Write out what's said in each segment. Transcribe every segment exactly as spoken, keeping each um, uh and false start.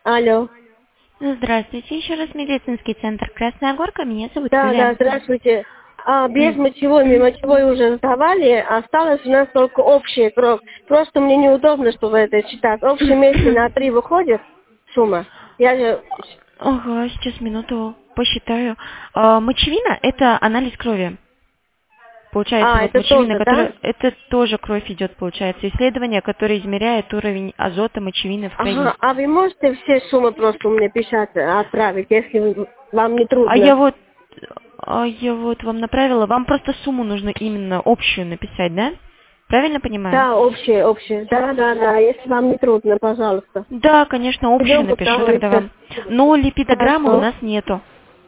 Алло. Здравствуйте, еще раз медицинский центр Красная Горка, меня зовут Да, Юлия. да, здравствуйте. А, без М. мочевой, мочевой уже сдавали, осталось у нас только общая кровь. Просто мне неудобно, чтобы это читать. Общий вместе на три выходит сумма. Я же... Ага, сейчас минуту посчитаю. А, мочевина– это анализ крови. Получается, А, вот это мочевина, тоже, да? которая, это тоже кровь идет, получается. Исследование, которое измеряет уровень азота мочевины в крови. Ага, а вы можете все суммы просто мне писать, отправить, если вы- вам не А я трудно? вот, а я вот вам направила, вам просто сумму нужно именно общую написать, да? Правильно понимаю? Да, общее, общее. Да, да, да, если вам не трудно, пожалуйста. Да, конечно, общую Ребенку напишу того тогда еще. вам. Но липидограммы у Хорошо. нас нету.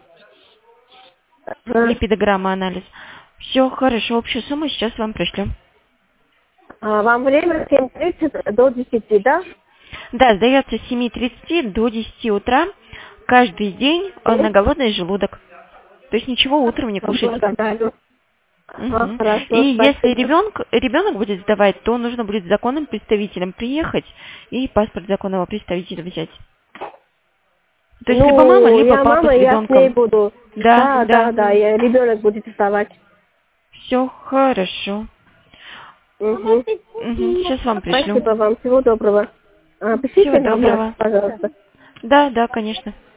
Ага. Липидограмма анализ. Все хорошо, общую сумму сейчас вам пришлю. А, вам время семь тридцать до десяти, да? Да, сдается с семи тридцати до десяти утра каждый день э, на голодный желудок. То есть ничего утром не кушать. Благодарю. Ага, Мгм. И хорошо, если спасибо. ребенок, ребенок будет сдавать, то нужно будет с законным представителем приехать и паспорт законного представителя взять. То есть либо мама, Ну, либо я папа мама, с я с ней ребенком. буду. Да, Да, да, да. да, я, ребенок будет вставать. Все хорошо. Угу. Мгм. Сейчас вам пришлю. Спасибо вам, всего доброго. А, Всего пишите номер, доброго. пожалуйста. Да, да, конечно.